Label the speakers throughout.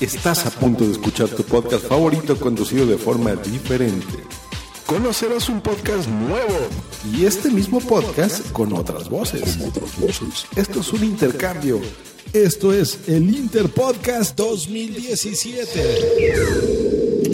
Speaker 1: Estás a punto de escuchar tu podcast favorito conducido de forma diferente. Conocerás un podcast nuevo y este mismo podcast con otras voces. Esto es un intercambio. Esto es el Interpodcast 2017.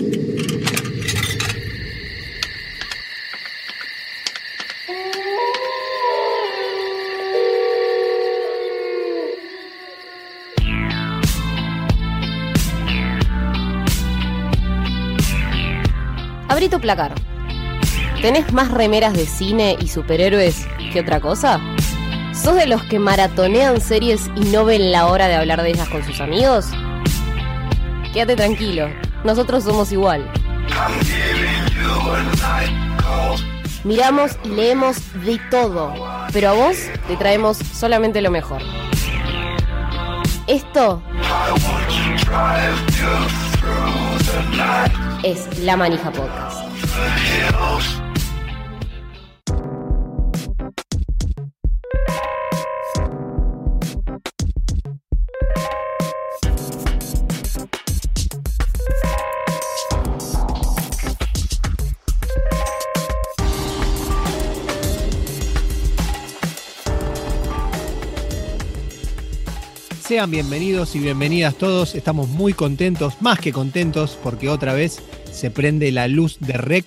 Speaker 2: Abrí tu placar. ¿Tenés más remeras de cine y superhéroes que otra cosa? ¿Sos de los que maratonean series y no ven la hora de hablar de ellas con sus amigos? Quédate tranquilo, nosotros somos igual. Miramos y leemos de todo, pero a vos te traemos solamente lo mejor. Esto es La Manija Podcast.
Speaker 3: Sean bienvenidos y bienvenidas todos, estamos muy contentos, más que contentos, porque otra vez se prende la luz de REC.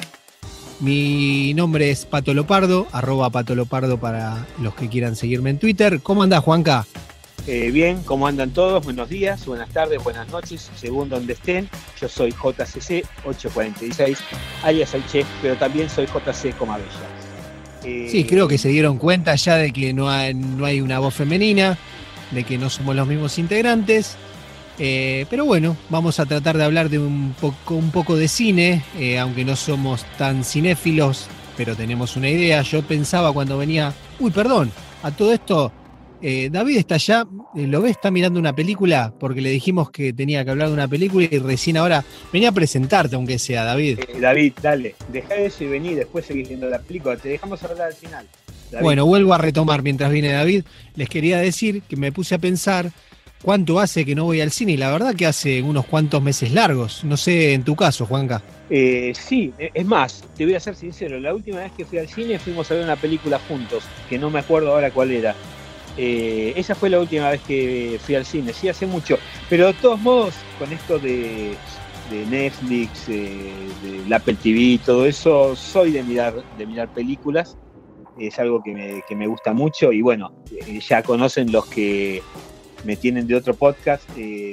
Speaker 3: Mi nombre es Pato Lopardo, @PatoLopardo para los que quieran seguirme en Twitter. ¿Cómo andás, Juanca?
Speaker 4: Bien, ¿cómo andan todos? Buenos días, buenas tardes, buenas noches, según donde estén. Yo soy JCC 846, alias el Chef, pero también soy JC Comabella.
Speaker 3: Sí, creo que se dieron cuenta ya de que no hay una voz femenina, de que no somos los mismos integrantes, pero bueno, vamos a tratar de hablar de un poco de cine, aunque no somos tan cinéfilos, pero tenemos una idea. Yo pensaba cuando venía, a todo esto, David está allá, ¿lo ves? Está mirando una película, porque le dijimos que tenía que hablar de una película y recién ahora venía a presentarte, aunque sea, David.
Speaker 4: David, dale, dejá eso y vení, después seguís viendo la película, te dejamos hablar al final. David.
Speaker 3: Bueno, vuelvo a retomar mientras viene David. Les quería decir que me puse a pensar cuánto hace que no voy al cine, y la verdad que hace unos cuantos meses largos. No sé, en tu caso, Juanca.
Speaker 4: Sí, es más, te voy a ser sincero, la última vez que fui al cine fuimos a ver una película juntos, que no me acuerdo ahora cuál era. Esa fue la última vez que fui al cine, sí, hace mucho. Pero de todos modos, con esto de Netflix, del Apple TV, todo eso, soy de mirar películas. Es algo que me gusta mucho y bueno, ya conocen los que me tienen de otro podcast,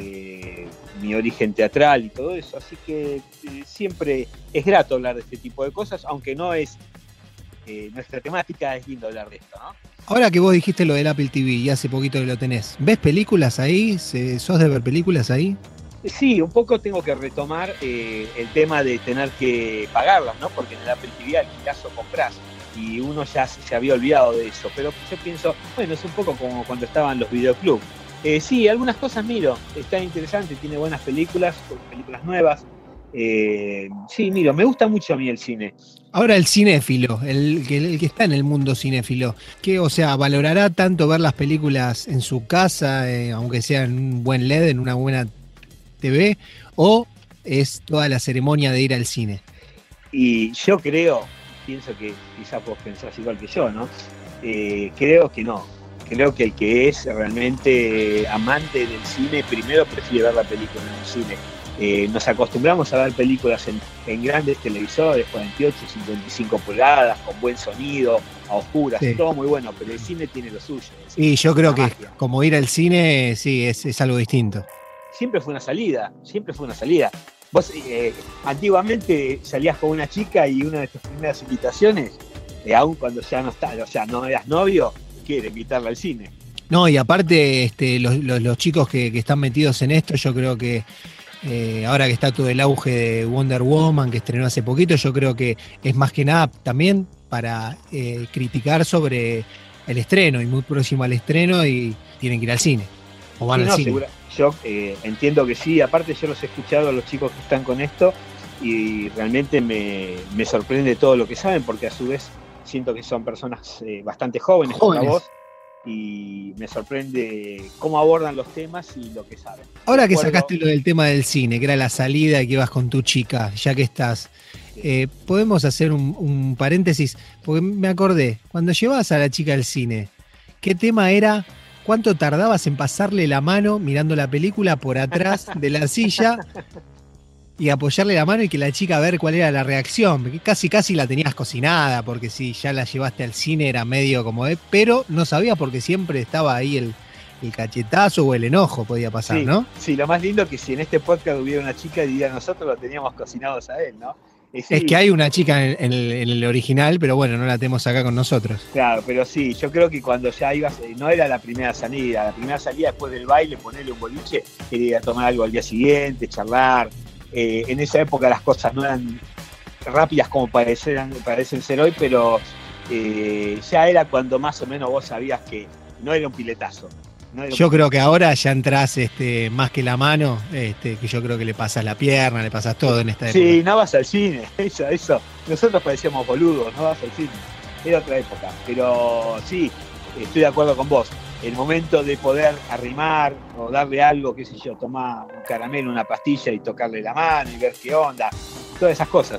Speaker 4: mi origen teatral y todo eso, así que siempre es grato hablar de este tipo de cosas, aunque no es nuestra temática, es lindo hablar de esto, ¿no?
Speaker 3: Ahora que vos dijiste lo del Apple TV y hace poquito que lo tenés, ¿ves películas ahí? ¿Sos de ver películas ahí?
Speaker 4: Sí, un poco tengo que retomar el tema de tener que pagarlas, ¿no? Porque en el Apple TV alquilás o comprás. Y uno ya se había olvidado de eso, pero yo pienso, bueno, es un poco como cuando estaban los videoclubs. Sí, algunas cosas miro, está interesante, tiene buenas películas nuevas. Sí, miro, me gusta mucho a mí el cine.
Speaker 3: Ahora el cinéfilo, el que está en el mundo cinéfilo, ¿qué, o sea, valorará tanto ver las películas en su casa, aunque sea en un buen LED, en una buena TV, o es toda la ceremonia de ir al cine?
Speaker 4: Y yo pienso que quizás vos pensás igual que yo, ¿no? Creo que no. Creo que el que es realmente amante del cine primero prefiere ver la película en un cine. Nos acostumbramos a ver películas en grandes televisores, 48, 55 pulgadas, con buen sonido, a oscuras, sí. Todo muy bueno, pero el cine tiene lo suyo.
Speaker 3: Y yo creo que como ir al cine, sí, es algo distinto.
Speaker 4: Siempre fue una salida. Vos antiguamente salías con una chica y una de tus primeras invitaciones, aun cuando ya no eras novio, quiere invitarla al cine.
Speaker 3: No, y aparte los chicos que están metidos en esto, yo creo que ahora que está todo el auge de Wonder Woman, que estrenó hace poquito, yo creo que es más que nada también para criticar sobre el estreno, y muy próximo al estreno, y tienen que ir al cine, o van al cine.
Speaker 4: Segura. Yo entiendo que sí, aparte yo los he escuchado a los chicos que están con esto y realmente me sorprende todo lo que saben, porque a su vez siento que son personas bastante jóvenes. Como vos, y me sorprende cómo abordan los temas y lo que saben.
Speaker 3: Ahora que sacaste lo del tema del cine, que era la salida y que ibas con tu chica, ya que estás, podemos hacer un paréntesis, porque me acordé, cuando llevabas a la chica al cine, ¿qué tema era? ¿Cuánto tardabas en pasarle la mano mirando la película por atrás de la silla y apoyarle la mano y que la chica ver cuál era la reacción? Porque casi la tenías cocinada, porque si ya la llevaste al cine era medio como pero no sabía porque siempre estaba ahí el cachetazo o el enojo podía pasar,
Speaker 4: sí,
Speaker 3: ¿no?
Speaker 4: Sí, lo más lindo es que si en este podcast hubiera una chica, diría nosotros lo teníamos cocinados a él, ¿no?
Speaker 3: Sí. Es que hay una chica en el original, pero bueno, no la tenemos acá con nosotros.
Speaker 4: Claro, pero sí, yo creo que cuando ya ibas, no era la primera salida después del baile, ponerle un boliche, era ir a tomar algo al día siguiente, charlar. En esa época las cosas no eran rápidas como parecen ser hoy, pero ya era cuando más o menos vos sabías que no era un piletazo.
Speaker 3: Yo creo que ahora ya entras más que la mano, que yo creo que le pasas la pierna, le pasas todo en esta época.
Speaker 4: Sí, no vas al cine, eso. Nosotros parecíamos boludos, no vas al cine. Era otra época, pero sí, estoy de acuerdo con vos. El momento de poder arrimar o darle algo, qué sé yo, tomar un caramelo, una pastilla y tocarle la mano y ver qué onda, todas esas cosas.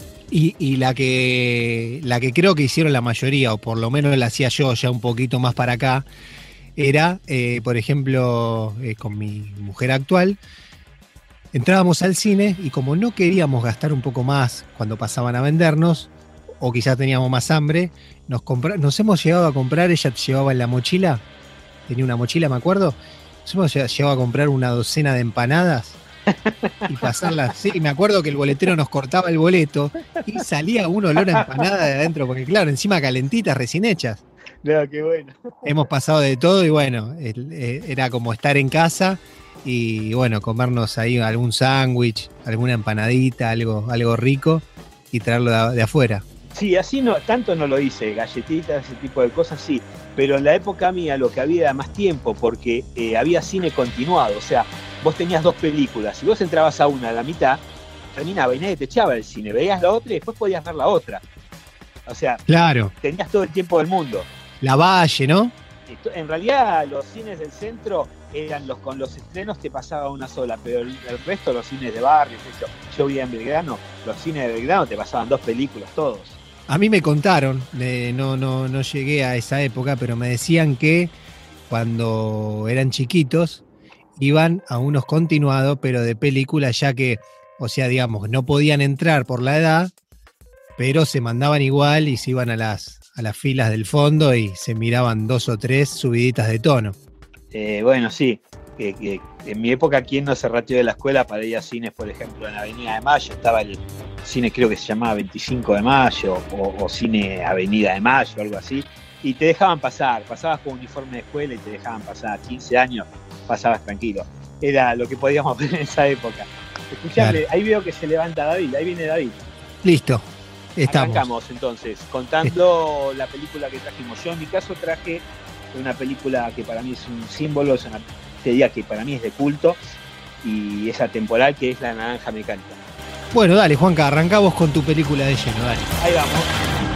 Speaker 3: Y la que creo que hicieron la mayoría, o por lo menos la hacía yo ya un poquito más para acá, era, por ejemplo, con mi mujer actual, entrábamos al cine y como no queríamos gastar un poco más cuando pasaban a vendernos, o quizás teníamos más hambre, nos hemos llegado a comprar, ella llevaba en la mochila, tenía una mochila, me acuerdo, nos hemos llegado a comprar una docena de empanadas y pasarlas. Sí, me acuerdo que el boletero nos cortaba el boleto y salía un olor a empanada de adentro, porque claro, encima calentitas, recién hechas.
Speaker 4: No, qué bueno.
Speaker 3: Hemos pasado de todo y bueno, era como estar en casa y bueno, comernos ahí algún sándwich, alguna empanadita, algo rico y traerlo de afuera.
Speaker 4: Sí, así no, tanto no lo hice, galletitas, ese tipo de cosas sí, pero en la época mía lo que había era más tiempo porque había cine continuado, o sea, vos tenías 2 películas, si vos entrabas a una a la mitad, terminaba y nadie te echaba el cine, veías la otra y después podías ver la otra. O sea,
Speaker 3: claro,
Speaker 4: tenías todo el tiempo del mundo.
Speaker 3: La Valle, ¿no?
Speaker 4: En realidad los cines del centro eran con los estrenos te pasaba una sola, pero el resto, los cines de barrio, yo vivía en Belgrano, los cines de Belgrano te pasaban 2 películas todos.
Speaker 3: A mí me contaron, no llegué a esa época, pero me decían que cuando eran chiquitos iban a unos continuados, pero de películas, ya que, o sea, digamos, no podían entrar por la edad, pero se mandaban igual y se iban a las filas del fondo y se miraban 2 o 3 subiditas de tono.
Speaker 4: Bueno, sí. En mi época, ¿quién no se retiró de la escuela para ir a cines? Por ejemplo, en la Avenida de Mayo estaba el cine, creo que se llamaba 25 de Mayo o Cine Avenida de Mayo, algo así, y te dejaban pasabas con uniforme de escuela y te dejaban pasar. 15 años pasabas tranquilo. Era lo que podíamos ver en esa época. Escuchame, claro. Ahí veo que se levanta David, ahí viene David.
Speaker 3: Listo, estamos.
Speaker 4: Arrancamos entonces, contando la película que trajimos. Yo en mi caso traje una película que para mí es un símbolo, te diría que para mí es de culto y es atemporal, que es La Naranja Mecánica.
Speaker 3: Bueno, dale, Juanca, arrancamos con tu película de lleno, dale.
Speaker 4: Ahí vamos.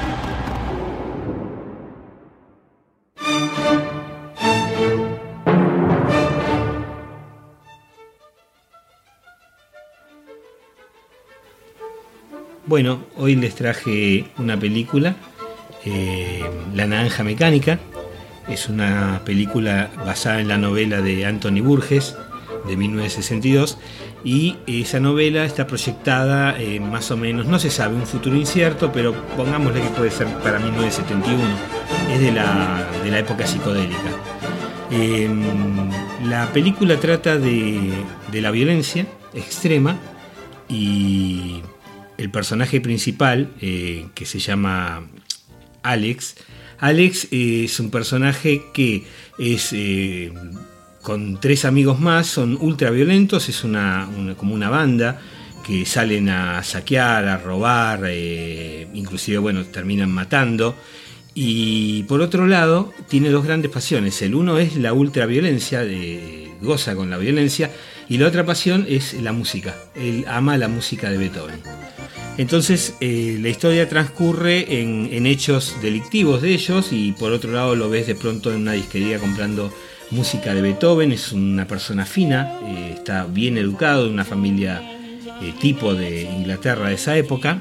Speaker 5: Bueno, hoy les traje una película, La Naranja Mecánica. Es una película basada en la novela de Anthony Burgess de 1962 y esa novela está proyectada más o menos, no se sabe, un futuro incierto, pero pongámosle que puede ser para 1971, es de la época psicodélica. La película trata de la violencia extrema y el personaje principal, que se llama Alex, es un personaje que es con 3 amigos más, son ultra violentos, es como una banda que salen a saquear, a robar, inclusive bueno, terminan matando. Y por otro lado, tiene 2 grandes pasiones. El uno es la ultraviolencia, goza con la violencia, y la otra pasión es la música. Él ama la música de Beethoven. Entonces la historia transcurre en hechos delictivos de ellos, y por otro lado lo ves de pronto en una disquería comprando música de Beethoven. Es una persona fina, está bien educado, de una familia tipo de Inglaterra de esa época,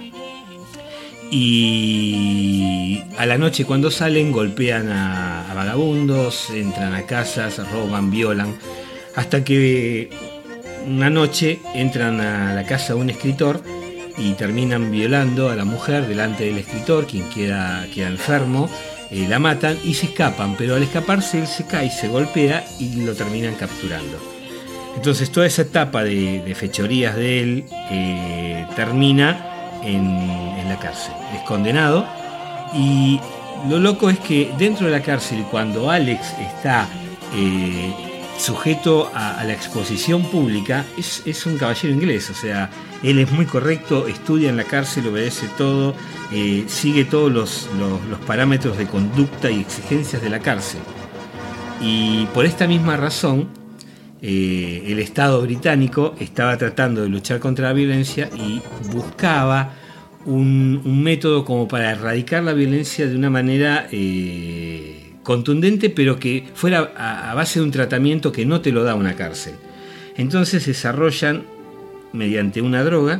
Speaker 5: y a la noche cuando salen golpean a vagabundos, entran a casas, roban, violan, hasta que una noche entran a la casa de un escritor y terminan violando a la mujer delante del escritor, quien queda enfermo. La matan y se escapan, pero al escaparse él se cae, se golpea y lo terminan capturando. Entonces toda esa etapa de fechorías de él termina en la cárcel. Es condenado, y lo loco es que dentro de la cárcel, cuando Alex está sujeto a la exposición pública, es un caballero inglés. O sea, él es muy correcto, estudia en la cárcel, obedece todo, sigue todos los parámetros de conducta y exigencias de la cárcel. Y por esta misma razón, el Estado británico estaba tratando de luchar contra la violencia y buscaba un método como para erradicar la violencia de una manera contundente, pero que fuera a base de un tratamiento que no te lo da una cárcel. Entonces desarrollan, mediante una droga,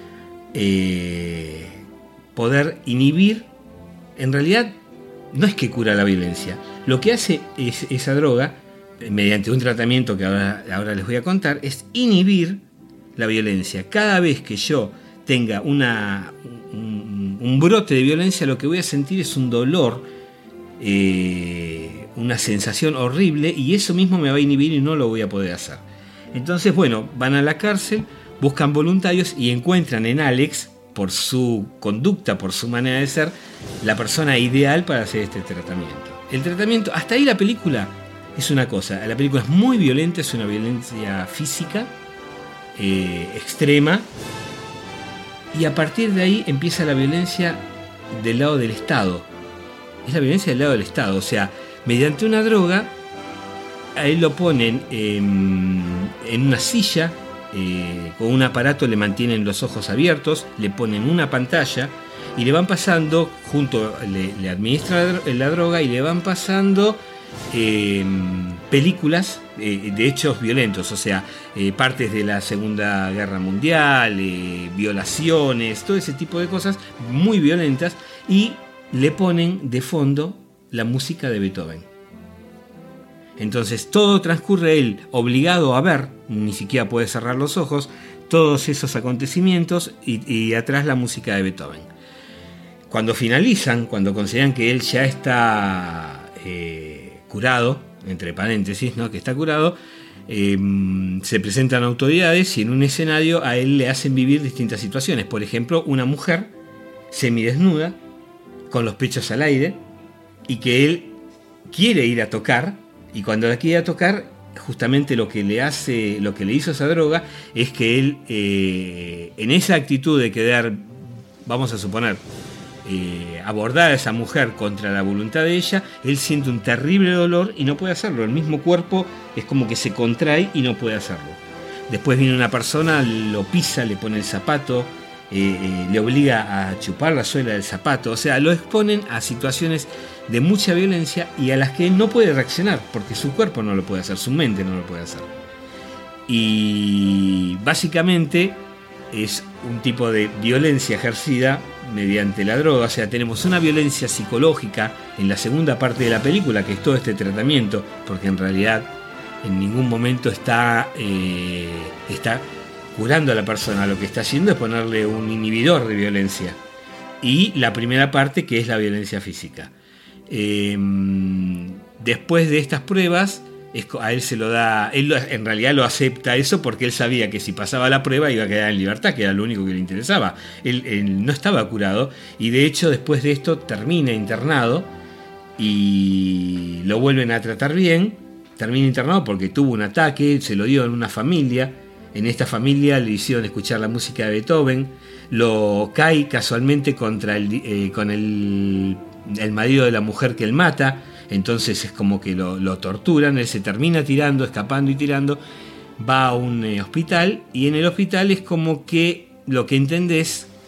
Speaker 5: poder inhibir. En realidad no es que cura la violencia, lo que hace esa droga, mediante un tratamiento que ahora les voy a contar, es inhibir la violencia. Cada vez que yo tenga un brote de violencia, lo que voy a sentir es un dolor, una sensación horrible, y eso mismo me va a inhibir y no lo voy a poder hacer. Entonces, bueno, van a la cárcel, buscan voluntarios y encuentran en Alex, por su conducta, por su manera de ser, la persona ideal para hacer este tratamiento. El tratamiento, hasta ahí la película es una cosa. La película es muy violenta, es una violencia física extrema, y a partir de ahí empieza la violencia del lado del Estado. Es la violencia del lado del Estado. O sea, mediante una droga, a él lo ponen en una silla, con un aparato le mantienen los ojos abiertos, le ponen una pantalla y le van pasando, le administran la droga y le van pasando películas de hechos violentos, o sea, partes de la Segunda Guerra Mundial, violaciones, todo ese tipo de cosas muy violentas, y le ponen de fondo la música de Beethoven. Entonces todo transcurre él obligado a ver, ni siquiera puede cerrar los ojos, todos esos acontecimientos, y atrás la música de Beethoven. Cuando finalizan, cuando consideran que él ya está curado, entre paréntesis, ¿no?, que está curado, se presentan autoridades y en un escenario a él le hacen vivir distintas situaciones. Por ejemplo, una mujer semidesnuda, con los pechos al aire, y que él quiere ir a tocar, y cuando la quiere tocar, justamente lo que le hizo esa droga es que él, en esa actitud de querer, vamos a suponer, abordar a esa mujer contra la voluntad de ella, él siente un terrible dolor y no puede hacerlo. El mismo cuerpo es como que se contrae y no puede hacerlo. Después viene una persona, lo pisa, le pone el zapato, le obliga a chupar la suela del zapato. O sea, lo exponen a situaciones de mucha violencia y a las que él no puede reaccionar porque su cuerpo no lo puede hacer, su mente no lo puede hacer. Y básicamente es un tipo de violencia ejercida mediante la droga. O sea, tenemos una violencia psicológica en la segunda parte de la película, que es todo este tratamiento, porque en realidad en ningún momento está curando a la persona. Lo que está haciendo es ponerle un inhibidor de violencia. Y la primera parte, que es la violencia física. Después de estas pruebas, a él se lo da, él en realidad lo acepta eso porque él sabía que si pasaba la prueba iba a quedar en libertad, que era lo único que le interesaba. Él no estaba curado, y de hecho después de esto termina internado y lo vuelven a tratar bien. Termina internado porque tuvo un ataque, se lo dio en una familia. En esta familia le hicieron escuchar la música de Beethoven, lo cae casualmente con el marido de la mujer que él mata. Entonces es como que lo torturan, él se termina tirando, escapando y tirando, va a un hospital, y en el hospital es como que lo que entendés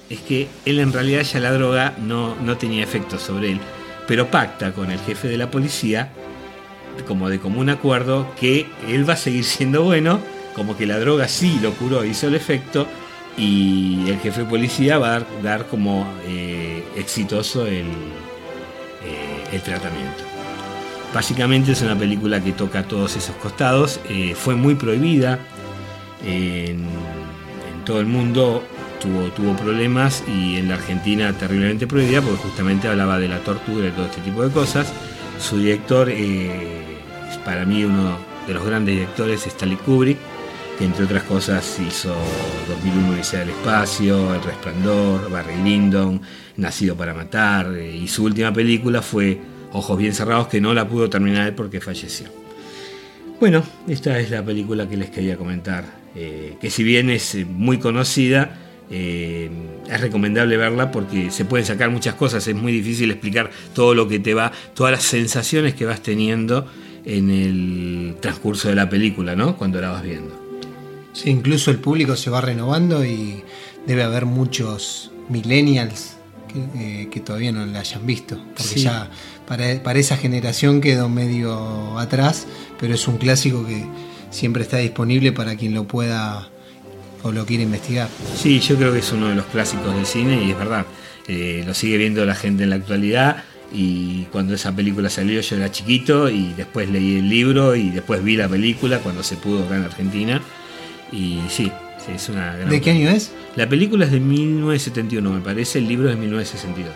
Speaker 5: es que él en realidad ya la droga no tenía efecto sobre él, pero pacta con el jefe de la policía, como de común acuerdo, que él va a seguir siendo bueno, como que la droga sí lo curó, hizo el efecto, y el jefe de policía va a dar como exitoso el tratamiento. Básicamente es una película que toca todos esos costados. Fue muy prohibida en todo el mundo, tuvo problemas, y en la Argentina terriblemente prohibida porque justamente hablaba de la tortura y todo este tipo de cosas. Su director es para mí uno de los grandes directores, Stanley Kubrick, que entre otras cosas hizo 2001 Odisea del Espacio, El Resplandor, Barry Lyndon, Nacido para Matar, y su última película fue Ojos Bien Cerrados, que no la pudo terminar porque falleció. Bueno, esta es la película que les quería comentar, que si bien es muy conocida, es recomendable verla porque se pueden sacar muchas cosas. Es muy difícil explicar todo lo que todas las sensaciones que vas teniendo en el transcurso de la película, ¿no? Cuando la vas viendo.
Speaker 3: Sí, incluso el público se va renovando y debe haber muchos millennials que todavía no la hayan visto, porque sí, ya para esa generación quedó medio atrás, pero es un clásico que siempre está disponible para quien lo pueda o lo quiere investigar.
Speaker 5: Sí, yo creo que es uno de los clásicos del cine, y es verdad, lo sigue viendo la gente en la actualidad. Y cuando esa película salió yo era chiquito, y después leí el libro y después vi la película cuando se pudo acá en Argentina. Y sí, es una gran...
Speaker 3: ¿De qué año es?
Speaker 5: La película es de 1971, me parece. El libro es de 1962.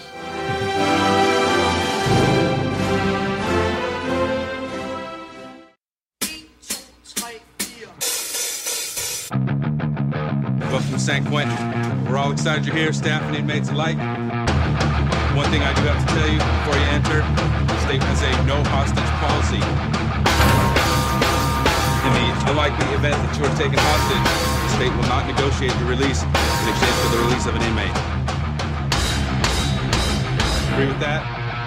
Speaker 6: Welcome to San Quentin. We're all excited you're here, staff and inmates alike. One thing I do have to tell you before you enter, the state has a no hostage policy. In the unlikely event that you are taken hostage, the state will not negotiate your release in exchange for the release of an inmate. Agree with that?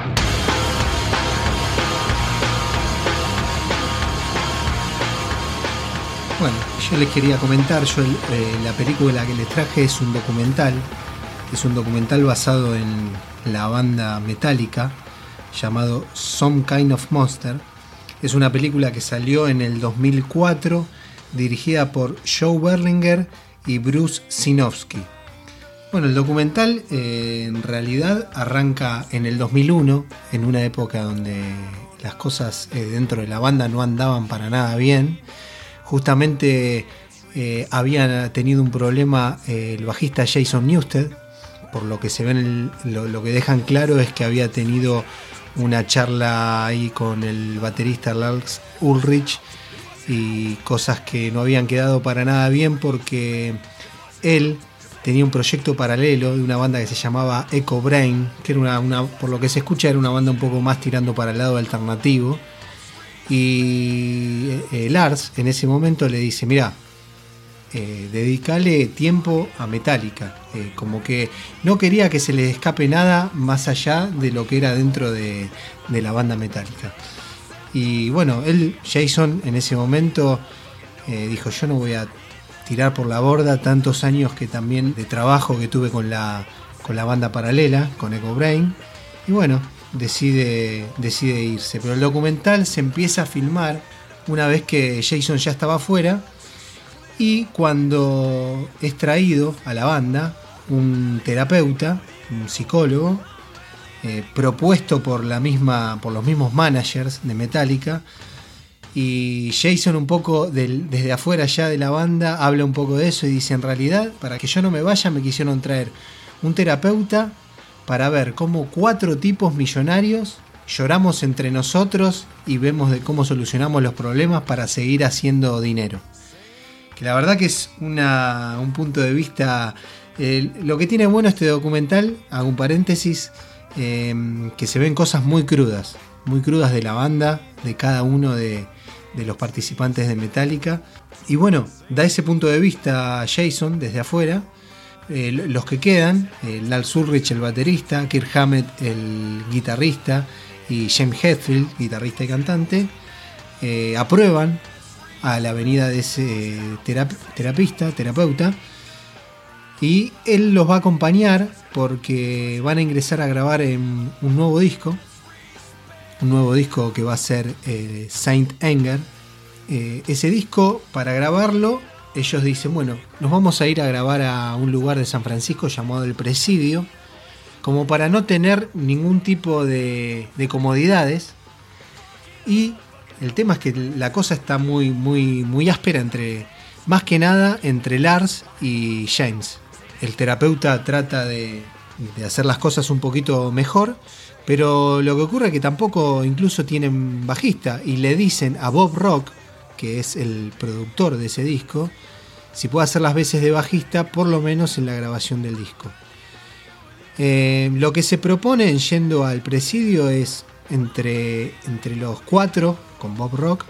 Speaker 3: Bueno, yo les quería comentar, la película que les traje es un documental basado en la banda Metallica, llamado Some Kind of Monster. Es una película que salió en el 2004, dirigida por Joe Berlinger y Bruce Sinofsky. Bueno, el documental en realidad arranca en el 2001, en una época donde las cosas dentro de la banda no andaban para nada bien. Justamente había tenido un problema el bajista Jason Newsted. Por lo que se ven, lo que dejan claro es que había tenido una charla ahí con el baterista Lars Ulrich, y cosas que no habían quedado para nada bien, porque él tenía un proyecto paralelo de una banda que se llamaba Echo Brain, que era por lo que se escucha era una banda un poco más tirando para el lado alternativo, y Lars en ese momento le dice: mirá, dedicale tiempo a Metallica, como que no quería que se le escape nada más allá de lo que era dentro de la banda Metallica. Y bueno, Jason en ese momento dijo: yo no voy a tirar por la borda tantos años que también de trabajo que tuve con la banda paralela, con Echo Brain, y bueno, decide irse. Pero el documental se empieza a filmar una vez que Jason ya estaba afuera. Y cuando es traído a la banda un terapeuta, un psicólogo, propuesto por los mismos managers de Metallica, y Jason un poco desde afuera ya de la banda habla un poco de eso y dice: en realidad, para que yo no me vaya, me quisieron traer un terapeuta para ver cómo 4 tipos millonarios lloramos entre nosotros y vemos de cómo solucionamos los problemas para seguir haciendo dinero. Que la verdad que es un punto de vista. Lo que tiene bueno este documental, hago un paréntesis, que se ven cosas muy crudas de la banda, de cada uno de los participantes de Metallica. Y bueno, da ese punto de vista Jason desde afuera. Los que quedan, Lars Ulrich, el baterista, Kirk Hammett, el guitarrista, y James Hetfield, guitarrista y cantante, aprueban a la venida de ese terapeuta, Y él los va a acompañar porque van a ingresar a grabar en un nuevo disco que va a ser Saint Anger. Ese disco, para grabarlo, ellos dicen, bueno, nos vamos a ir a grabar a un lugar de San Francisco llamado El Presidio, como para no tener ningún tipo de comodidades. Y el tema es que la cosa está muy, muy, muy áspera más que nada entre Lars y James. El terapeuta trata de hacer las cosas un poquito mejor, pero lo que ocurre es que tampoco incluso tienen bajista, y le dicen a Bob Rock, que es el productor de ese disco, si puede hacer las veces de bajista, por lo menos en la grabación del disco. Lo que se propone en Yendo al Presidio es entre los 4, con Bob Rock,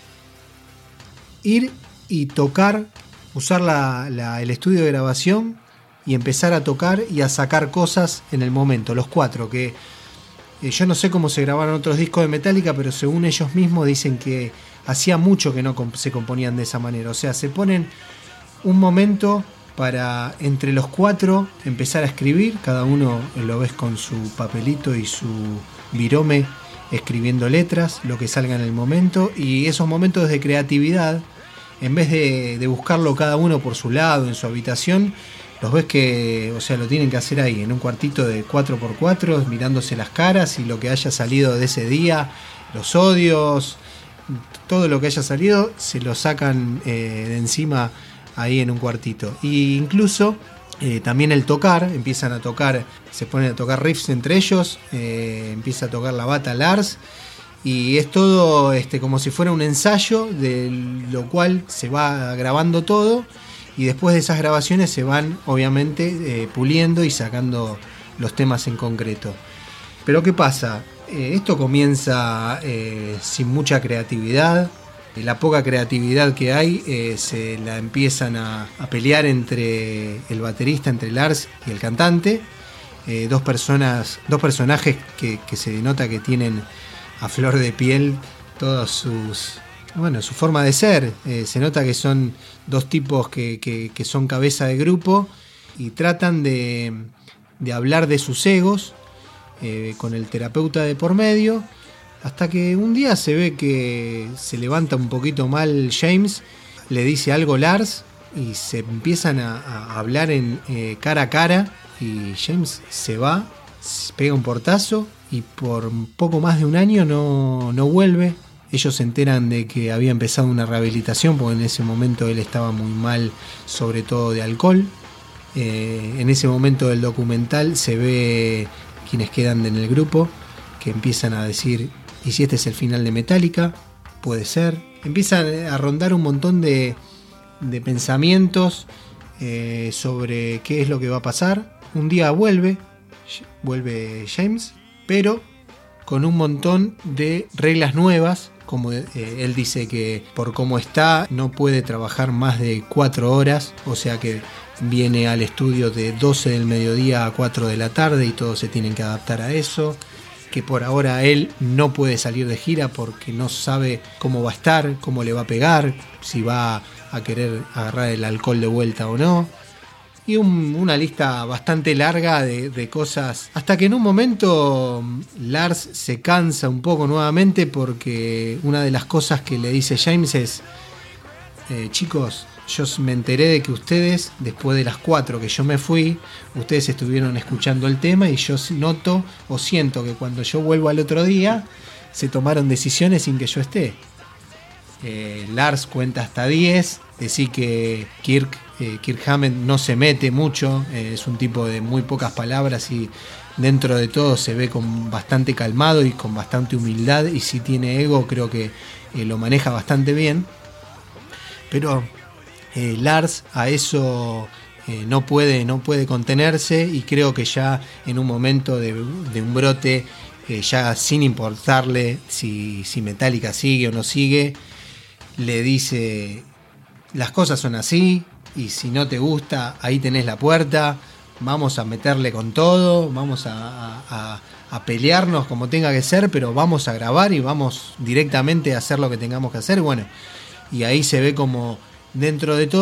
Speaker 3: ir y tocar, usar el estudio de grabación y empezar a tocar y a sacar cosas en el momento, los 4, que yo no sé cómo se grabaron otros discos de Metallica, pero según ellos mismos dicen que hacía mucho que no se componían de esa manera. O sea, se ponen un momento para entre los 4 empezar a escribir, cada uno lo ves con su papelito y su virome escribiendo letras, lo que salga en el momento, y esos momentos de creatividad, en vez de buscarlo cada uno por su lado en su habitación, los ves que, o sea, lo tienen que hacer ahí, en un cuartito de 4x4, mirándose las caras y lo que haya salido de ese día, los odios, todo lo que haya salido, se lo sacan de encima ahí en un cuartito. Y incluso también el tocar, empiezan a tocar, se ponen a tocar riffs entre ellos, empieza a tocar la bata Lars, y es todo como si fuera un ensayo, de lo cual se va grabando todo. Y después de esas grabaciones se van, obviamente, puliendo y sacando los temas en concreto. Pero ¿qué pasa? Esto comienza sin mucha creatividad. La poca creatividad que hay se la empiezan a pelear entre el baterista, entre Lars y el cantante. Dos personajes que se denota que tienen a flor de piel todas su forma de ser. Se nota que son dos tipos que son cabeza de grupo y tratan de hablar de sus egos con el terapeuta de por medio, hasta que un día se ve que se levanta un poquito mal James, le dice algo Lars y se empiezan a hablar en cara a cara, y James se va, pega un portazo y por poco más de un año no vuelve. Ellos se enteran de que había empezado una rehabilitación, porque en ese momento él estaba muy mal, sobre todo de alcohol. En ese momento del documental se ve quienes quedan en el grupo, que empiezan a decir, ¿y si este es el final de Metallica? Puede ser. Empiezan a rondar un montón de pensamientos sobre qué es lo que va a pasar. Un día vuelve James, pero con un montón de reglas nuevas. Como él dice que por cómo está no puede trabajar más de 4 horas, o sea que viene al estudio de 12 del mediodía a 4 de la tarde y todos se tienen que adaptar a eso, que por ahora él no puede salir de gira porque no sabe cómo va a estar, cómo le va a pegar, si va a querer agarrar el alcohol de vuelta o no. Y una lista bastante larga de cosas, hasta que en un momento Lars se cansa un poco nuevamente, porque una de las cosas que le dice James es, chicos, yo me enteré de que ustedes, después de las 4 que yo me fui, ustedes estuvieron escuchando el tema, y yo noto o siento que cuando yo vuelvo al otro día se tomaron decisiones sin que yo esté. Lars cuenta hasta 10, decir que Kirk Hammett no se mete mucho, es un tipo de muy pocas palabras y dentro de todo se ve con bastante calmado y con bastante humildad, y si tiene ego creo que lo maneja bastante bien, pero Lars a eso no puede contenerse, y creo que ya en un momento de un brote, ya sin importarle si Metallica sigue o no sigue, le dice, las cosas son así, y si no te gusta, ahí tenés la puerta, vamos a meterle con todo, vamos a pelearnos como tenga que ser, pero vamos a grabar y vamos directamente a hacer lo que tengamos que hacer. Bueno, y ahí se ve como dentro de todo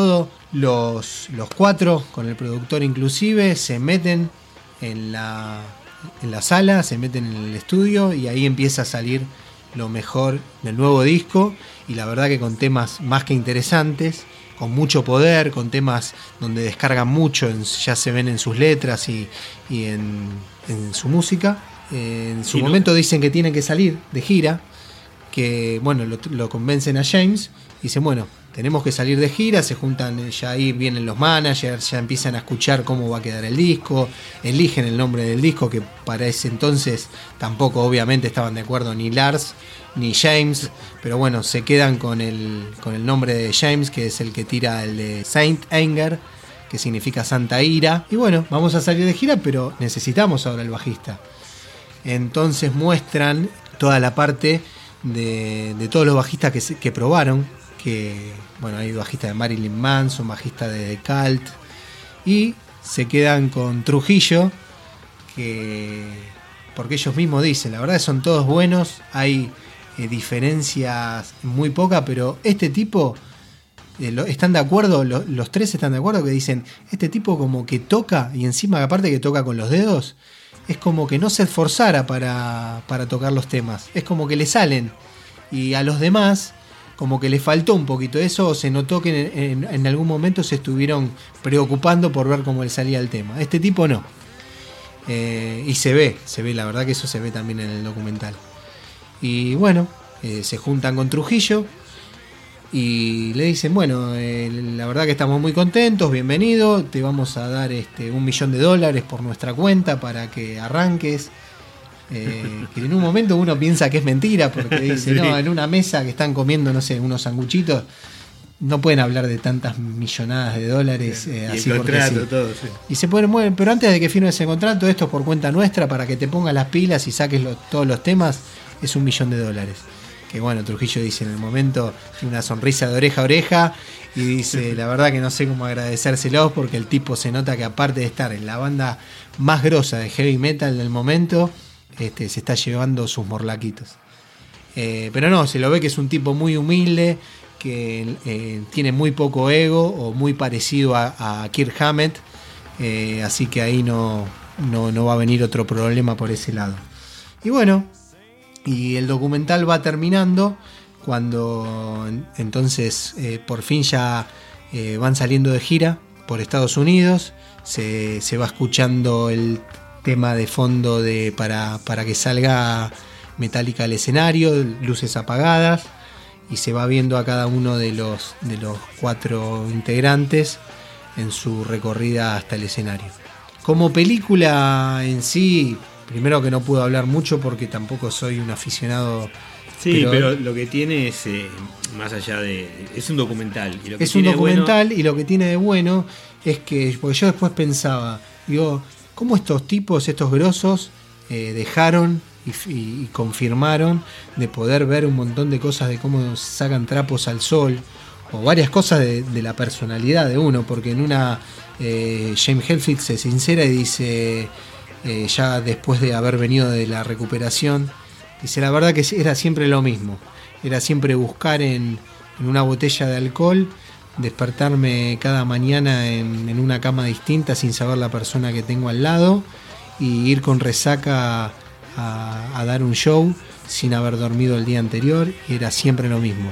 Speaker 3: Los 4, con el productor inclusive, se meten en la sala, se meten en el estudio y ahí empieza a salir lo mejor del nuevo disco, y la verdad que con temas más que interesantes, con mucho poder, con temas donde descargan mucho, ya se ven en sus letras y en su música. En su momento dicen que tienen que salir de gira, que bueno, lo convencen a James y dicen, bueno, tenemos que salir de gira, se juntan, ya ahí vienen los managers, ya empiezan a escuchar cómo va a quedar el disco, eligen el nombre del disco, que para ese entonces tampoco obviamente estaban de acuerdo ni Lars ni James, pero bueno, se quedan con el nombre de James, que es el que tira el de Saint Anger, que significa Santa Ira, y bueno, vamos a salir de gira, pero necesitamos ahora el bajista. Entonces muestran toda la parte de todos los bajistas que probaron, que bueno, hay bajista de Marilyn Manson, bajista de The Cult, y se quedan con Trujillo, que porque ellos mismos dicen, la verdad son todos buenos, hay diferencias muy pocas, pero este tipo están de acuerdo, los tres están de acuerdo, que dicen, este tipo como que toca, y encima aparte que toca con los dedos, es como que no se esforzara para tocar los temas, es como que le salen, y a los demás como que le faltó un poquito eso, o se notó que en algún momento se estuvieron preocupando por ver cómo le salía el tema. Este tipo no. Y se ve, la verdad que eso se ve también en el documental. Y bueno, se juntan con Trujillo y le dicen, bueno, la verdad que estamos muy contentos, bienvenido, te vamos a dar $1 millón por nuestra cuenta para que arranques. Que en un momento uno piensa que es mentira, porque dice, sí, no, en una mesa que están comiendo, no sé, unos sanguchitos, no pueden hablar de tantas millonadas de dólares, sí, así, el contrato, sí. Todo, sí. Y se pueden mover, pero antes de que firmes ese contrato, esto es por cuenta nuestra, para que te pongas las pilas y saques todos los temas, es $1 millón. Que bueno, Trujillo dice en el momento, tiene una sonrisa de oreja a oreja, y dice, la verdad que no sé cómo agradecérselos, porque el tipo se nota que aparte de estar en la banda más grosa de heavy metal del momento, se está llevando sus morlaquitos. Pero no, se lo ve que es un tipo muy humilde, que tiene muy poco ego, o muy parecido a Kirk Hammett, así que ahí no va a venir otro problema por ese lado. Y bueno, y el documental va terminando cuando entonces por fin ya van saliendo de gira por Estados Unidos, se va escuchando el tema de fondo para que salga Metallica al escenario, luces apagadas, y se va viendo a cada uno de los 4 integrantes en su recorrida hasta el escenario. Como película en sí, primero que no puedo hablar mucho porque tampoco soy un aficionado.
Speaker 5: Sí, pero lo que tiene es, más allá de... es un documental. Y lo que
Speaker 3: es un documental, y lo que tiene de bueno es que, porque yo después pensaba, digo, cómo estos tipos, estos grosos, dejaron y confirmaron de poder ver un montón de cosas de cómo sacan trapos al sol, o varias cosas de la personalidad de uno, porque en una James Hetfield se sincera y dice, ya después de haber venido de la recuperación, dice, la verdad que era siempre lo mismo, era siempre buscar en una botella de alcohol, despertarme cada mañana en una cama distinta sin saber la persona que tengo al lado, y ir con resaca a dar un show sin haber dormido el día anterior, y era siempre lo mismo.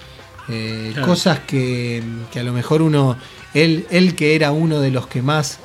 Speaker 3: Claro. Cosas que a lo mejor él que era uno de los que más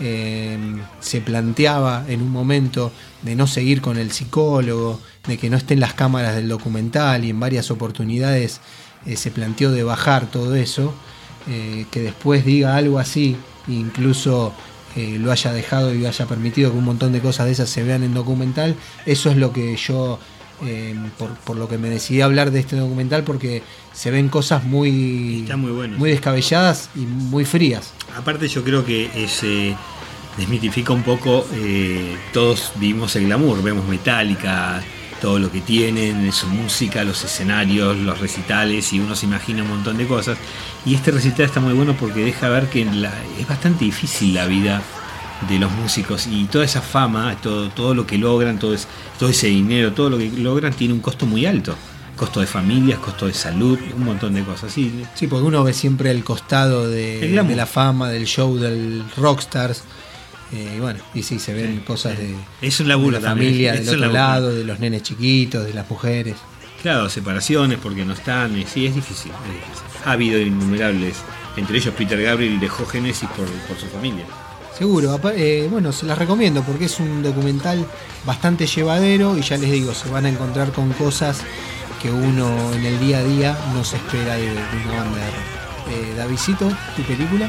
Speaker 3: se planteaba en un momento de no seguir con el psicólogo, de que no estén las cámaras del documental, y en varias oportunidades se planteó de bajar todo eso, que después diga algo así, incluso lo haya dejado y haya permitido que un montón de cosas de esas se vean en documental. Eso es lo que yo, por lo que me decidí a hablar de este documental, porque se ven cosas muy bueno, muy descabelladas y muy frías.
Speaker 5: Aparte yo creo que desmitifica un poco, todos vimos el glamour, vemos Metallica, todo lo que tienen, su música, los escenarios, los recitales, y uno se imagina un montón de cosas, y este recital está muy bueno porque deja ver que es bastante difícil la vida de los músicos, y toda esa fama, todo lo que logran, todo ese dinero, todo lo que logran tiene un costo muy alto, costo de familias, costo de salud, un montón de cosas. Sí,
Speaker 3: porque uno ve siempre el costado de la fama, del show, del rockstars. Y sí, se ven cosas de la familia del otro lado, de los nenes chiquitos, de las mujeres.
Speaker 5: Claro, separaciones porque no están. Sí, es difícil. Ha habido innumerables, entre ellos Peter Gabriel dejó Genesis por su familia.
Speaker 3: Seguro, se las recomiendo porque es un documental bastante llevadero y ya les digo, se van a encontrar con cosas que uno en el día a día no se espera de una banda de rock. Davidcito, ¿tu película?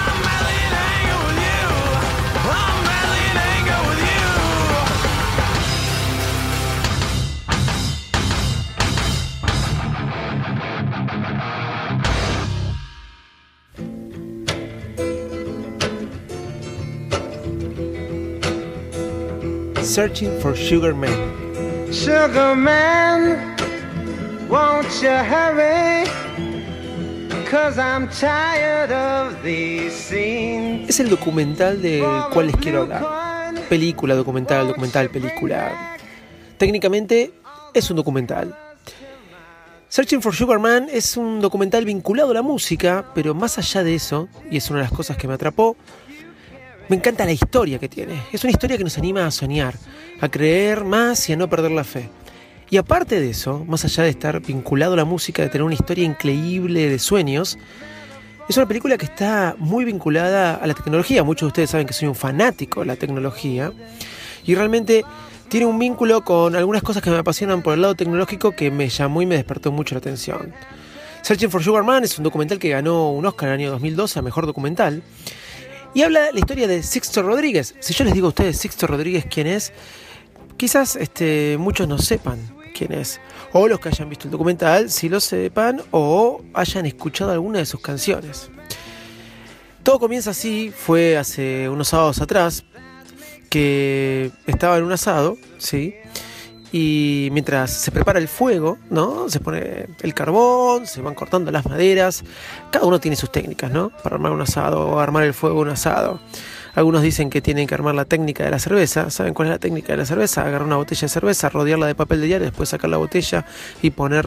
Speaker 7: Searching for Sugar Man.
Speaker 8: Sugar Man, won't you hurry? 'Cause I'm tired of these scenes.
Speaker 7: Es el documental del cual les quiero hablar. Película, documental, película. Técnicamente es un documental. Searching for Sugar Man es un documental vinculado a la música, pero más allá de eso, y es una de las cosas que me atrapó, me encanta la historia que tiene. Es una historia que nos anima a soñar, a creer más y a no perder la fe. Y aparte de eso, más allá de estar vinculado a la música, de tener una historia increíble de sueños, es una película que está muy vinculada a la tecnología. Muchos de ustedes saben que soy un fanático de la tecnología y realmente tiene un vínculo con algunas cosas que me apasionan por el lado tecnológico que me llamó y me despertó mucho la atención. Searching for Sugar Man es un documental que ganó un Oscar en el año 2012 a Mejor Documental. Y habla la historia de Sixto Rodríguez. Si yo les digo a ustedes Sixto Rodríguez quién es, quizás muchos no sepan quién es. O los que hayan visto el documental sí lo sepan o hayan escuchado alguna de sus canciones. Todo comienza así, fue hace unos sábados atrás, que estaba en un asado, ¿sí? Y mientras se prepara el fuego, ¿no? Se pone el carbón, se van cortando las maderas. Cada uno tiene sus técnicas, ¿no? Para armar un asado o armar el fuego de un asado. Algunos dicen que tienen que armar la técnica de la cerveza. ¿Saben cuál es la técnica de la cerveza? Agarrar una botella de cerveza, rodearla de papel de diario, después sacar la botella y poner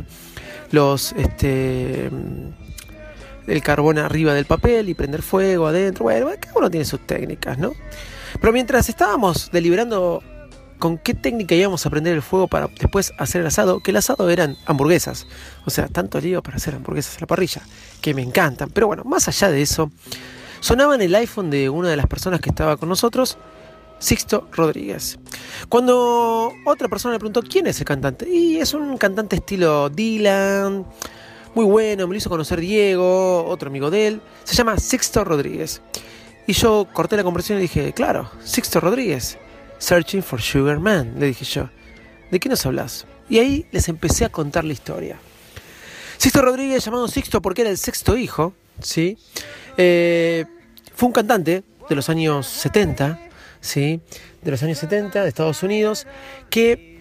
Speaker 7: el carbón arriba del papel y prender fuego adentro. Bueno, cada uno tiene sus técnicas, ¿no? Pero mientras estábamos deliberando con qué técnica íbamos a prender el fuego para después hacer el asado, que el asado eran hamburguesas. O sea, tanto lío para hacer hamburguesas a la parrilla, que me encantan. Pero bueno, más allá de eso, sonaba en el iPhone de una de las personas que estaba con nosotros, Sixto Rodríguez. Cuando otra persona le preguntó quién es el cantante, y es un cantante estilo Dylan, muy bueno, me lo hizo conocer Diego, otro amigo de él, se llama Sixto Rodríguez. Y yo corté la conversación y dije, claro, Sixto Rodríguez, Searching for Sugar Man, le dije yo. ¿De qué nos hablas? Y ahí les empecé a contar la historia. Sixto Rodríguez, llamado Sixto porque era el sexto hijo, ¿sí? Fue un cantante de los años 70, ¿sí? De los años 70 de Estados Unidos, que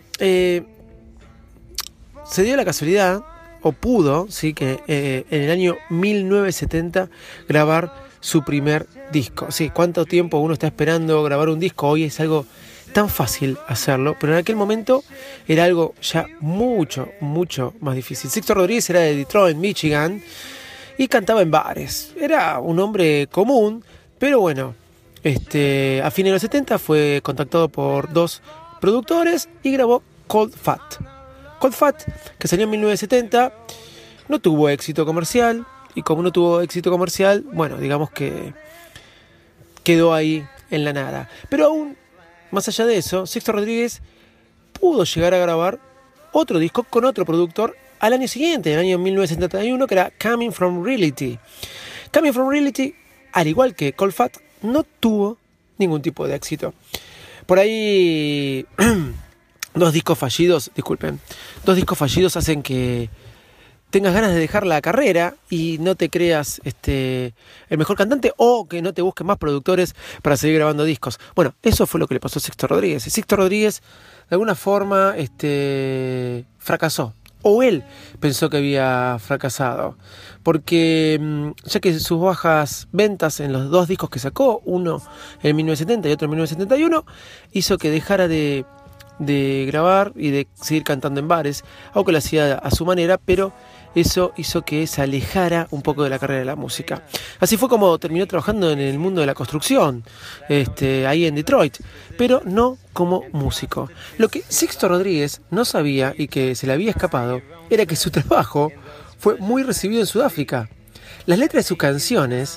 Speaker 7: se dio la casualidad, o pudo, ¿sí? Que en el año 1970 grabar su primer disco. Sí, cuánto tiempo uno está esperando grabar un disco. Hoy es algo tan fácil hacerlo, pero en aquel momento era algo ya mucho, mucho más difícil. Sixto Rodríguez era de Detroit, Michigan, y cantaba en bares. Era un hombre común, pero bueno, a fines de los 70 fue contactado por dos productores y grabó Cold Fat. Cold Fat, que salió en 1970, no tuvo éxito comercial. Y como no tuvo éxito comercial, bueno, digamos que quedó ahí en la nada. Pero aún más allá de eso, Sixto Rodríguez pudo llegar a grabar otro disco con otro productor al año siguiente, en el año 1971, que era Coming From Reality. Coming From Reality, al igual que Cold Fat, no tuvo ningún tipo de éxito. Por ahí, dos discos fallidos hacen que tengas ganas de dejar la carrera y no te creas el mejor cantante, o que no te busquen más productores para seguir grabando discos. Bueno, eso fue lo que le pasó a Sixto Rodríguez. Sixto Rodríguez de alguna forma fracasó, o él pensó que había fracasado, porque ya que sus bajas ventas en los dos discos que sacó, uno en 1970 y otro en 1971, hizo que dejara de de grabar y de seguir cantando en bares, aunque lo hacía a su manera, pero eso hizo que se alejara un poco de la carrera de la música. Así fue como terminó trabajando en el mundo de la construcción, ahí en Detroit, pero no como músico. Lo que Sixto Rodríguez no sabía y que se le había escapado era que su trabajo fue muy recibido en Sudáfrica. Las letras de sus canciones,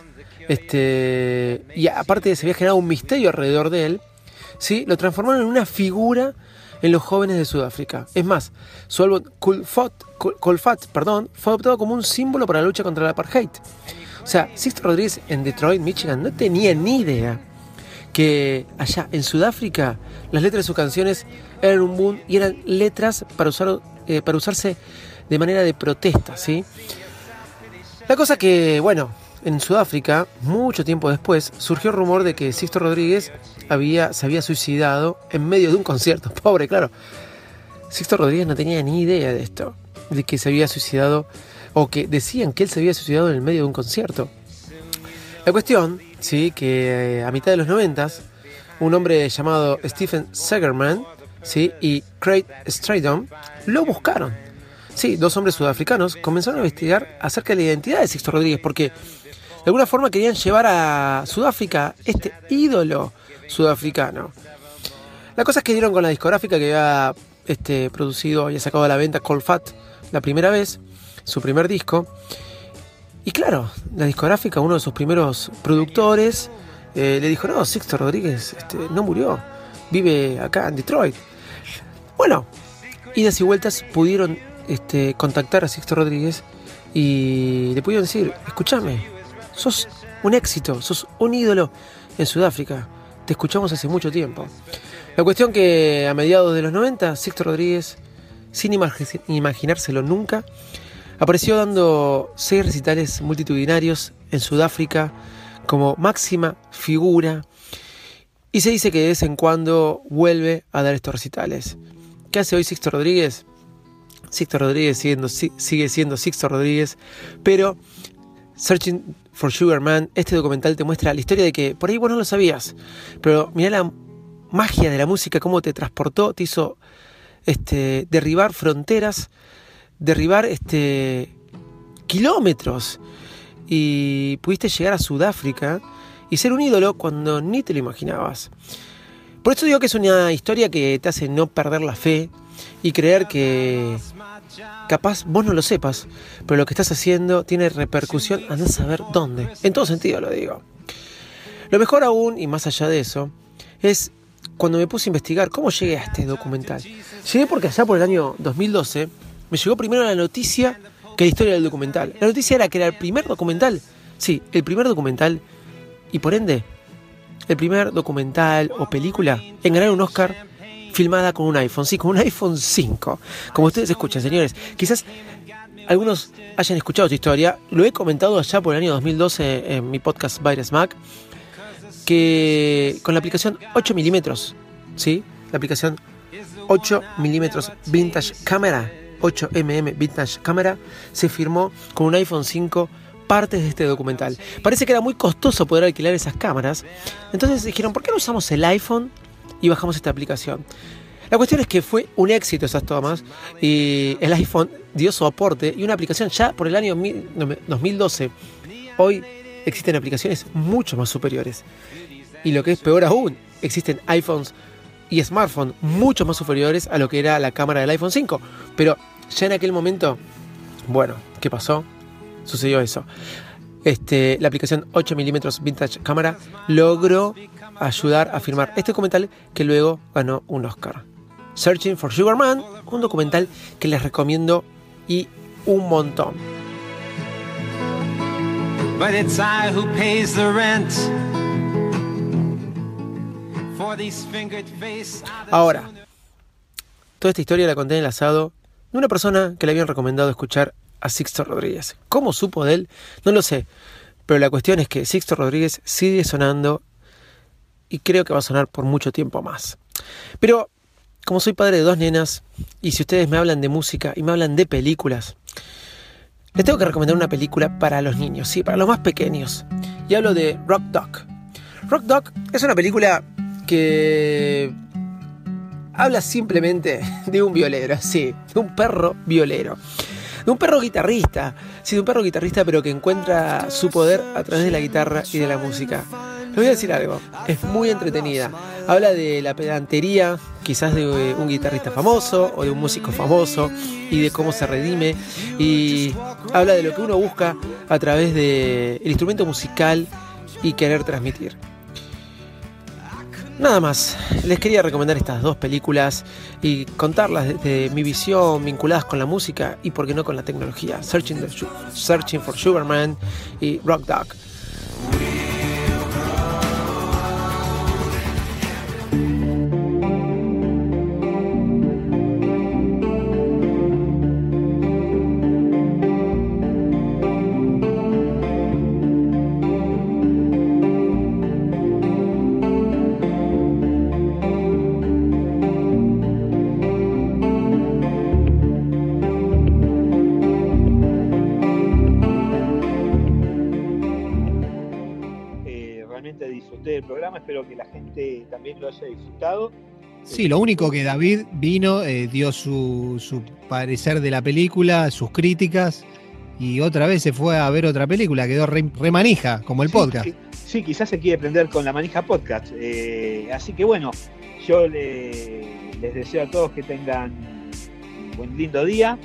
Speaker 7: y aparte se había generado un misterio alrededor de él, ¿sí? Lo transformaron en una figura en los jóvenes de Sudáfrica. Es más, su álbum Colfat, fue adoptado como un símbolo para la lucha contra el apartheid. O sea, Sixto Rodríguez en Detroit, Michigan, no tenía ni idea que allá en Sudáfrica las letras de sus canciones eran un boom y eran letras para usarse de manera de protesta, ¿sí? La cosa que, bueno, en Sudáfrica, mucho tiempo después, surgió el rumor de que Sixto Rodríguez se había suicidado en medio de un concierto. Pobre, claro. Sixto Rodríguez no tenía ni idea de esto, de que se había suicidado, o que decían que él se había suicidado en el medio de un concierto. La cuestión, sí, que a mitad de los 90s, un hombre llamado Stephen Segerman, sí, y Craig Stradom lo buscaron. Sí, dos hombres sudafricanos comenzaron a investigar acerca de la identidad de Sixto Rodríguez, porque de alguna forma querían llevar a Sudáfrica este ídolo sudafricano. La cosa es que dieron con la discográfica que había producido y sacado a la venta Colfat la primera vez, su primer disco. Y claro, la discográfica, uno de sus primeros productores, le dijo: no, Sixto Rodríguez no murió, vive acá en Detroit. Bueno, idas y vueltas pudieron contactar a Sixto Rodríguez y le pudieron decir: escúchame, sos un éxito, sos un ídolo en Sudáfrica, te escuchamos hace mucho tiempo. La cuestión que a mediados de los 90, Sixto Rodríguez, sin imaginárselo nunca, apareció dando 6 recitales multitudinarios en Sudáfrica como máxima figura, y se dice que de vez en cuando vuelve a dar estos recitales. ¿Qué hace hoy Sixto Rodríguez? Sixto Rodríguez sigue siendo Sixto Rodríguez, pero Searching for Sugar Man, este documental te muestra la historia de que por ahí vos no lo sabías, pero mirá la magia de la música, cómo te transportó, te hizo derribar fronteras, derribar kilómetros, y pudiste llegar a Sudáfrica y ser un ídolo cuando ni te lo imaginabas. Por eso digo que es una historia que te hace no perder la fe y creer que capaz vos no lo sepas, pero lo que estás haciendo tiene repercusión, andá a saber dónde. En todo sentido lo digo. Lo mejor aún, y más allá de eso, es cuando me puse a investigar cómo llegué a este documental. Llegué porque allá por el año 2012 me llegó primero la noticia que la historia del documental. La noticia era que era el primer documental, sí, el primer documental, y por ende, el primer documental o película en ganar un Oscar filmada con un iPhone, sí, con un iPhone 5. Como ustedes escuchan, señores, quizás algunos hayan escuchado esta historia, lo he comentado allá por el año 2012 en mi podcast Virus Mac, que con la aplicación 8mm, ¿sí? La aplicación 8mm Vintage Camera, 8mm Vintage Camera, se firmó con un iPhone 5 partes de este documental. Parece que era muy costoso poder alquilar esas cámaras, entonces dijeron: ¿por qué no usamos el iPhone y bajamos esta aplicación? La cuestión es que fue un éxito esas tomas y el iPhone dio su aporte, y una aplicación ya por el año 2012. Hoy existen aplicaciones mucho más superiores, y lo que es peor aún, existen iPhones y smartphones mucho más superiores a lo que era la cámara del iPhone 5. Pero ya en aquel momento, bueno, ¿qué pasó? Sucedió eso. La aplicación 8mm Vintage Camera logró ayudar a filmar este documental que luego ganó un Oscar. Searching for Sugar Man, un documental que les recomiendo y un montón.
Speaker 8: But it's I who pays the rent for these fingered face.
Speaker 7: Ahora, toda esta historia la conté enlazado de una persona que le habían recomendado escuchar a Sixto Rodríguez. ¿Cómo supo de él? No lo sé, pero la cuestión es que Sixto Rodríguez sigue sonando y creo que va a sonar por mucho tiempo más. Pero como soy padre de 2 nenas, y si ustedes me hablan de música y me hablan de películas, les tengo que recomendar una película para los niños, sí, para los más pequeños. Y hablo de Rock Dog. Rock Dog es una película que habla simplemente de un violero, sí, de un perro violero. De un perro guitarrista, sí, de un perro guitarrista, pero que encuentra su poder a través de la guitarra y de la música. Les voy a decir algo, es muy entretenida. Habla de la pedantería, quizás de un guitarrista famoso o de un músico famoso, y de cómo se redime. Y habla de lo que uno busca a través del instrumento musical y querer transmitir. Nada más, les quería recomendar estas dos películas y contarlas desde mi visión vinculadas con la música y por qué no con la tecnología. Searching for Sugar Man y Rock Dog.
Speaker 4: Disfruté del programa, espero que la gente también lo haya disfrutado.
Speaker 3: Sí, lo único que David vino, dio su parecer de la película, sus críticas, y otra vez se fue a ver otra película, quedó re manija, como el podcast.
Speaker 4: Sí, quizás se quiere prender con la manija podcast. Así que bueno, yo les deseo a todos que tengan un buen lindo día.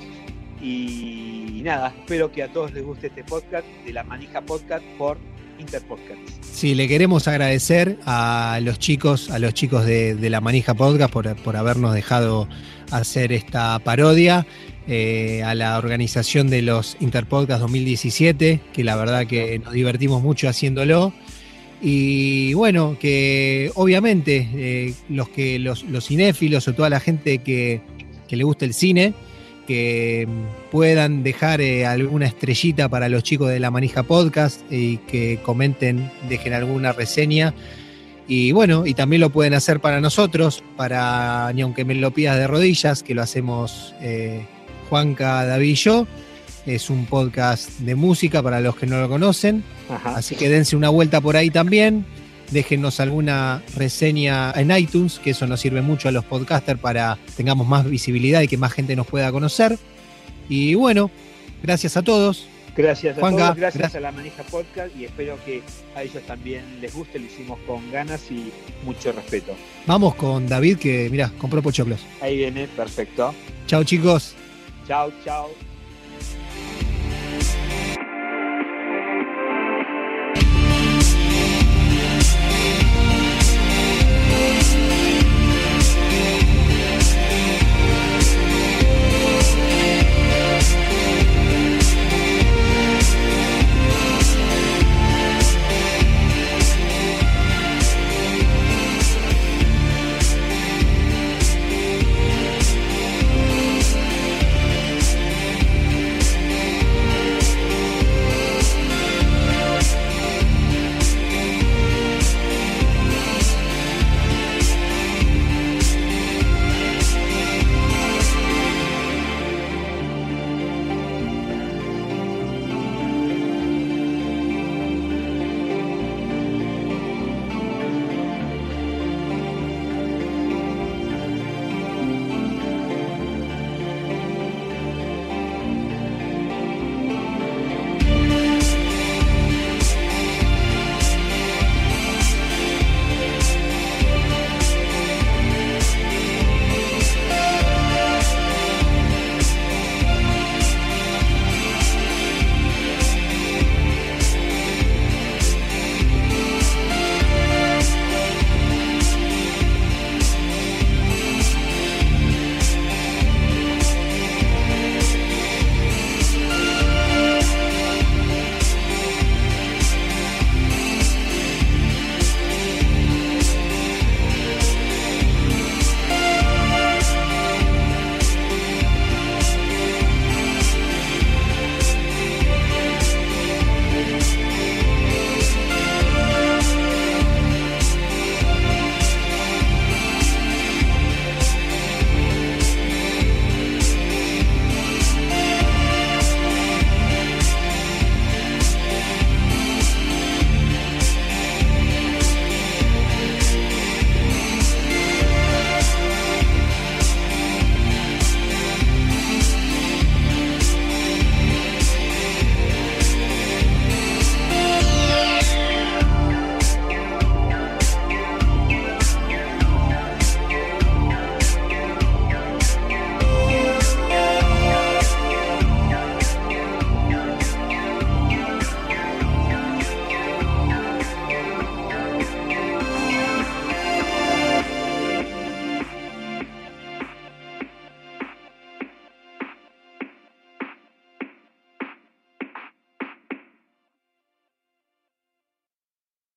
Speaker 4: Y nada, espero que a todos les guste este podcast de la manija podcast por Interpodcast.
Speaker 3: Sí, le queremos agradecer a los chicos de la Manija Podcast por habernos dejado hacer esta parodia, a la organización de los Interpodcast 2017, que la verdad que nos divertimos mucho haciéndolo. Y bueno, que obviamente los cinéfilos o toda la gente que le gusta el cine, que puedan dejar alguna estrellita para los chicos de la Manija Podcast y que comenten, dejen alguna reseña. Y bueno, y también lo pueden hacer para nosotros, para Ni aunque me lo pidas de rodillas, que lo hacemos Juanca, David y yo. Es un podcast de música para los que no lo conocen. Ajá. Así que dense una vuelta por ahí también. Déjennos alguna reseña en iTunes, que eso nos sirve mucho a los podcasters para que tengamos más visibilidad y que más gente nos pueda conocer. Y bueno, gracias a todos.
Speaker 4: Gracias a
Speaker 3: Juanca,
Speaker 4: todos, gracias a la Manija Podcast, y espero que a ellos también les guste. Lo hicimos con ganas y mucho respeto.
Speaker 3: Vamos con David, que mirá, compró pochoclos.
Speaker 4: Ahí viene, perfecto.
Speaker 3: Chao chicos.
Speaker 4: Chao, chao.